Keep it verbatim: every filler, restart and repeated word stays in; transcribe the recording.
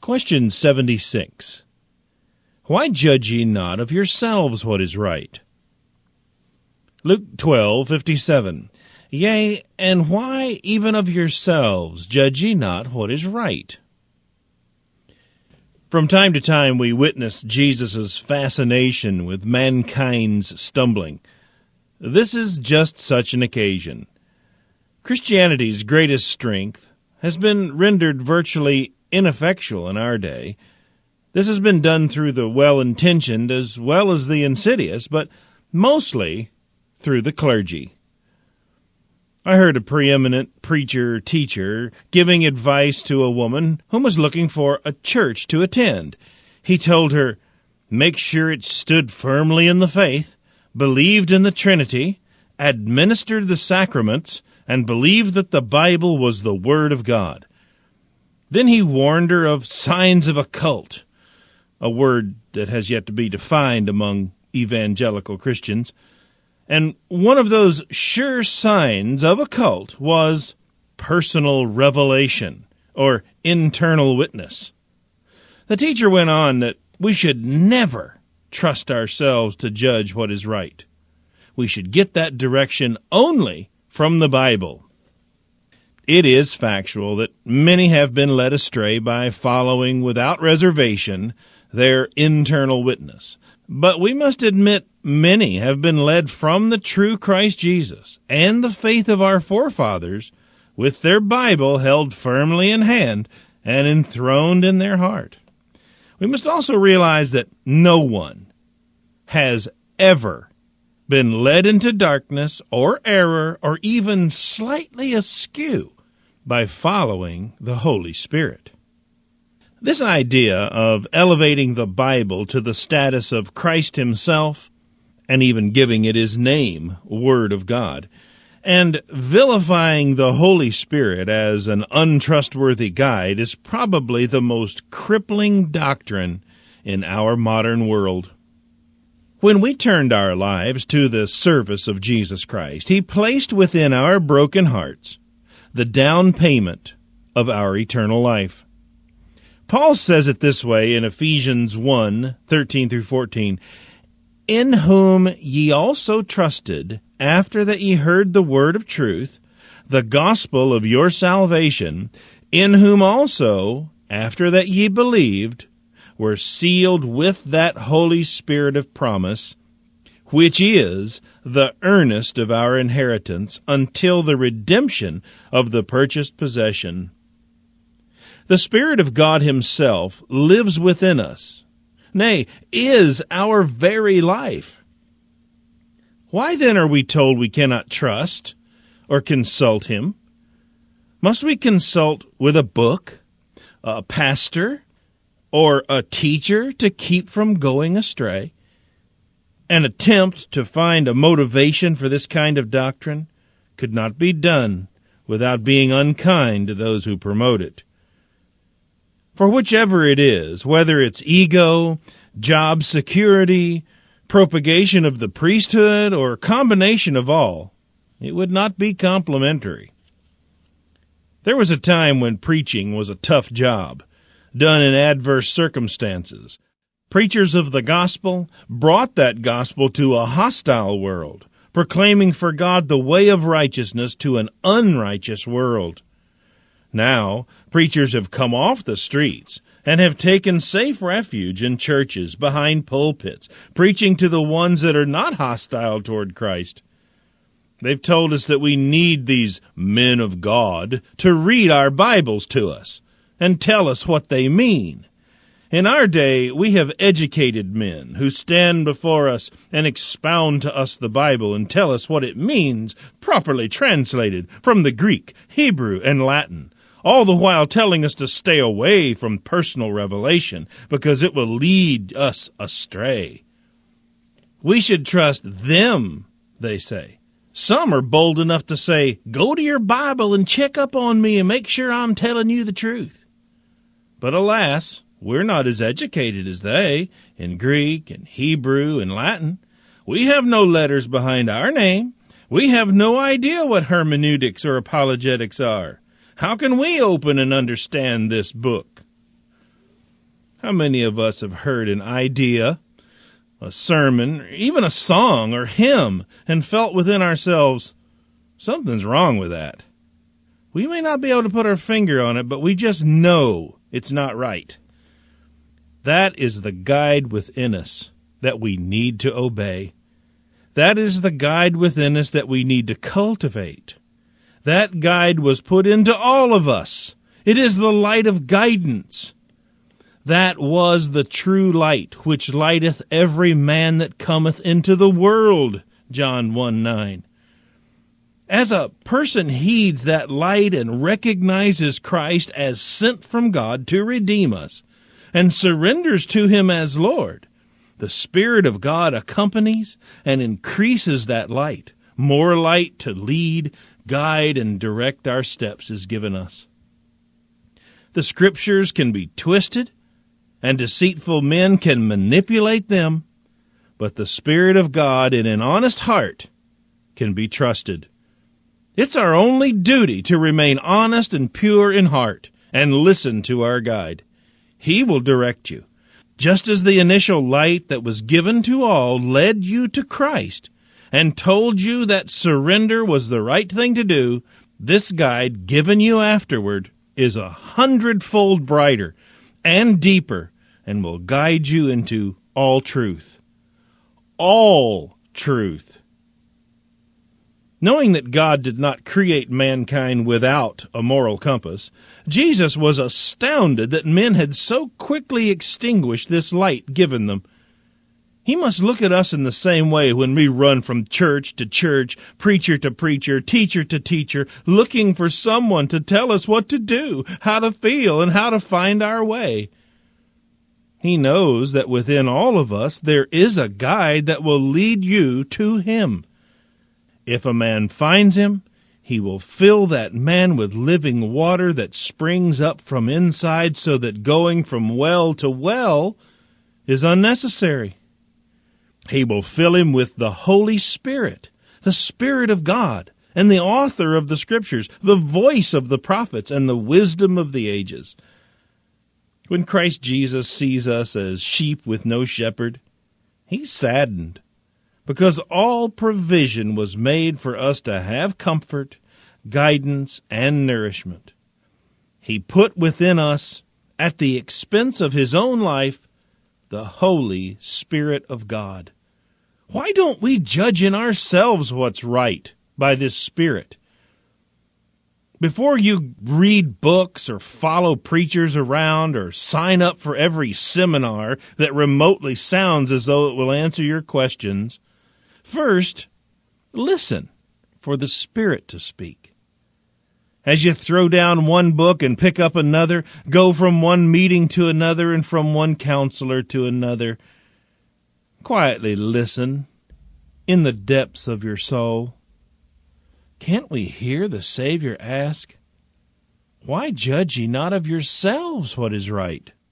Question seventy-six. Why judge ye not of yourselves what is right? Luke twelve fifty-seven. Yea, and why even of yourselves judge ye not what is right? From time to time we witness Jesus' fascination with mankind's stumbling. This is just such an occasion. Christianity's greatest strength has been rendered virtually ineffectual in our day. This has been done through the well-intentioned as well as the insidious, but mostly through the clergy. I heard a preeminent preacher-teacher giving advice to a woman who was looking for a church to attend. He told her, make sure it stood firmly in the faith, believed in the Trinity, administered the sacraments, and believed that the Bible was the Word of God. Then he warned her of signs of a cult, a word that has yet to be defined among evangelical Christians. And one of those sure signs of a cult was personal revelation, or internal witness. The teacher went on that we should never trust ourselves to judge what is right. We should get that direction only from the Bible. It is factual that many have been led astray by following without reservation their internal witness. But we must admit many have been led from the true Christ Jesus and the faith of our forefathers with their Bible held firmly in hand and enthroned in their heart. We must also realize that no one has ever been led into darkness or error or even slightly askew by following the Holy Spirit. This idea of elevating the Bible to the status of Christ himself, and even giving it his name, Word of God, and vilifying the Holy Spirit as an untrustworthy guide is probably the most crippling doctrine in our modern world. When we turned our lives to the service of Jesus Christ, he placed within our broken hearts the down payment of our eternal life. Paul says it this way in Ephesians one, thirteen through fourteen, in whom ye also trusted, after that ye heard the word of truth, the gospel of your salvation, in whom also, after that ye believed, were sealed with that Holy Spirit of promise, which is the earnest of our inheritance until the redemption of the purchased possession. The Spirit of God himself lives within us, nay, is our very life. Why then are we told we cannot trust or consult him? Must we consult with a book, a pastor, or a teacher to keep from going astray? An attempt to find a motivation for this kind of doctrine could not be done without being unkind to those who promote it. For whichever it is, whether it's ego, job security, propagation of the priesthood, or a combination of all, it would not be complimentary. There was a time when preaching was a tough job, done in adverse circumstances. Preachers of the gospel brought that gospel to a hostile world, proclaiming for God the way of righteousness to an unrighteous world. Now, preachers have come off the streets and have taken safe refuge in churches behind pulpits, preaching to the ones that are not hostile toward Christ. They've told us that we need these men of God to read our Bibles to us and tell us what they mean. In our day, we have educated men who stand before us and expound to us the Bible and tell us what it means, properly translated from the Greek, Hebrew, and Latin, all the while telling us to stay away from personal revelation because it will lead us astray. We should trust them, they say. Some are bold enough to say, go to your Bible and check up on me and make sure I'm telling you the truth. But alas, we're not as educated as they in Greek and Hebrew and Latin. We have no letters behind our name. We have no idea what hermeneutics or apologetics are. How can we open and understand this book? How many of us have heard an idea, a sermon, or even a song or hymn, and felt within ourselves, something's wrong with that? We may not be able to put our finger on it, but we just know it's not right. That is the guide within us that we need to obey. That is the guide within us that we need to cultivate. That guide was put into all of us. It is the light of guidance. That was the true light, which lighteth every man that cometh into the world, John one nine. As a person heeds that light and recognizes Christ as sent from God to redeem us, and surrenders to him as Lord, the Spirit of God accompanies and increases that light. More light to lead, guide, and direct our steps is given us. The Scriptures can be twisted, and deceitful men can manipulate them, but the Spirit of God in an honest heart can be trusted. It's our only duty to remain honest and pure in heart and listen to our guide. He will direct you. Just as the initial light that was given to all led you to Christ and told you that surrender was the right thing to do, this guide given you afterward is a hundredfold brighter and deeper and will guide you into all truth. All truth. Knowing that God did not create mankind without a moral compass, Jesus was astounded that men had so quickly extinguished this light given them. He must look at us in the same way when we run from church to church, preacher to preacher, teacher to teacher, looking for someone to tell us what to do, how to feel, and how to find our way. He knows that within all of us there is a guide that will lead you to him. If a man finds him, he will fill that man with living water that springs up from inside, so that going from well to well is unnecessary. He will fill him with the Holy Spirit, the Spirit of God, and the author of the Scriptures, the voice of the prophets, and the wisdom of the ages. When Christ Jesus sees us as sheep with no shepherd, he's saddened, because all provision was made for us to have comfort, guidance, and nourishment. He put within us, at the expense of his own life, the Holy Spirit of God. Why don't we judge in ourselves what's right by this Spirit? Before you read books or follow preachers around or sign up for every seminar that remotely sounds as though it will answer your questions, first, listen for the Spirit to speak. As you throw down one book and pick up another, go from one meeting to another and from one counselor to another, quietly listen in the depths of your soul. Can't we hear the Savior ask, "Why judge ye not of yourselves what is right?"